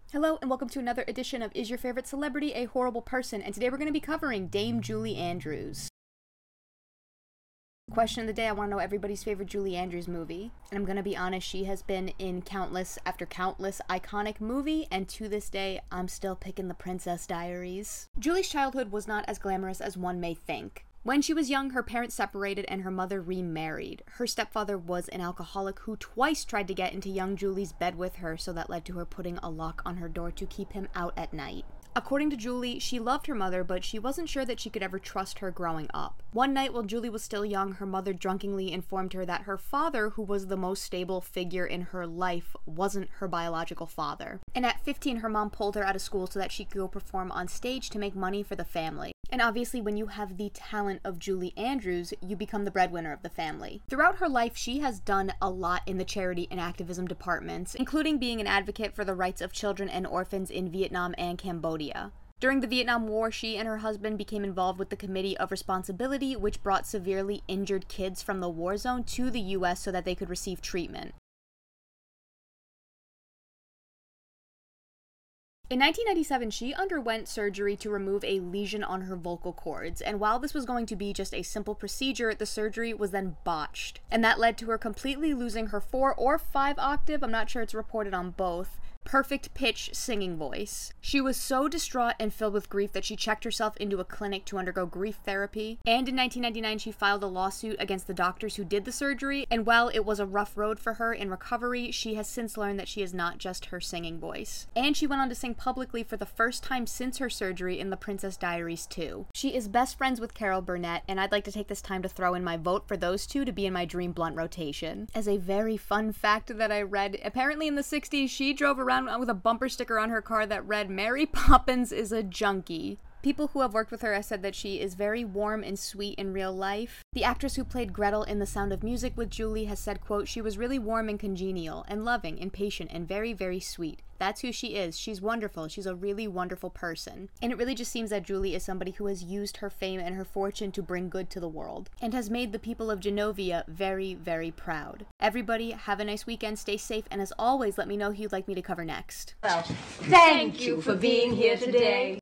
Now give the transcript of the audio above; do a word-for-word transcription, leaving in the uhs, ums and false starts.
Hello and welcome to another edition of Is Your Favorite Celebrity a Horrible Person? And today we're going to be covering Dame Julie Andrews. Question of the day, I want to know everybody's favorite Julie Andrews movie. And I'm going to be honest, she has been in countless after countless iconic movie, and to this day, I'm still picking The Princess Diaries. Julie's childhood was not as glamorous as one may think. When she was young, her parents separated and her mother remarried. Her stepfather was an alcoholic who twice tried to get into young Julie's bed with her, so that led to her putting a lock on her door to keep him out at night. According to Julie, she loved her mother, but she wasn't sure that she could ever trust her growing up. One night, while Julie was still young, her mother drunkenly informed her that her father, who was the most stable figure in her life, wasn't her biological father. And at fifteen, her mom pulled her out of school so that she could go perform on stage to make money for the family. And obviously, when you have the talent of Julie Andrews, you become the breadwinner of the family. Throughout her life, she has done a lot in the charity and activism departments, including being an advocate for the rights of children and orphans in Vietnam and Cambodia. During the Vietnam War, she and her husband became involved with the Committee of Responsibility, which brought severely injured kids from the war zone to the U S so that they could receive treatment. In nineteen ninety-seven, she underwent surgery to remove a lesion on her vocal cords, and while this was going to be just a simple procedure, the surgery was then botched. And that led to her completely losing her four or five octave, I'm not sure it's reported on both, perfect pitch singing voice. She was so distraught and filled with grief that she checked herself into a clinic to undergo grief therapy, and in nineteen ninety-nine she filed a lawsuit against the doctors who did the surgery, and while it was a rough road for her in recovery, she has since learned that she is not just her singing voice. And she went on to sing publicly for the first time since her surgery in The Princess Diaries two. She is best friends with Carol Burnett, and I'd like to take this time to throw in my vote for those two to be in my Dream Blunt rotation. As a very fun fact that I read, apparently in the sixties she drove around with a bumper sticker on her car that read, "Mary Poppins is a junkie." People who have worked with her have said that she is very warm and sweet in real life. The actress who played Gretel in The Sound of Music with Julie has said, quote, "She was really warm and congenial, and loving, and patient, and very, very sweet. That's who she is. She's wonderful. She's a really wonderful person." And it really just seems that Julie is somebody who has used her fame and her fortune to bring good to the world, and has made the people of Genovia very, very proud. Everybody, have a nice weekend, stay safe, and as always, let me know who you'd like me to cover next. Well, thank you for being here today.